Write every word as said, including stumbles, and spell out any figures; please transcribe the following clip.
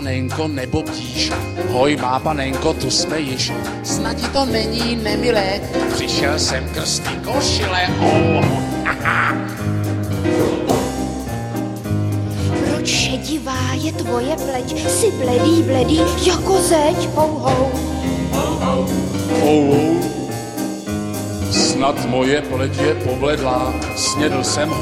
panenko, nebobdíš. Hoj, má panenko, tu jsme již. Snad ti to není nemilé. Přišel jsem krstý košile. Oh, aha. Proč šedivá je tvoje pleť? Jsi bledý, bledý, jako zeď. Hou, hou. Hou, hou. Snad moje pleť je pobledlá. Snědl jsem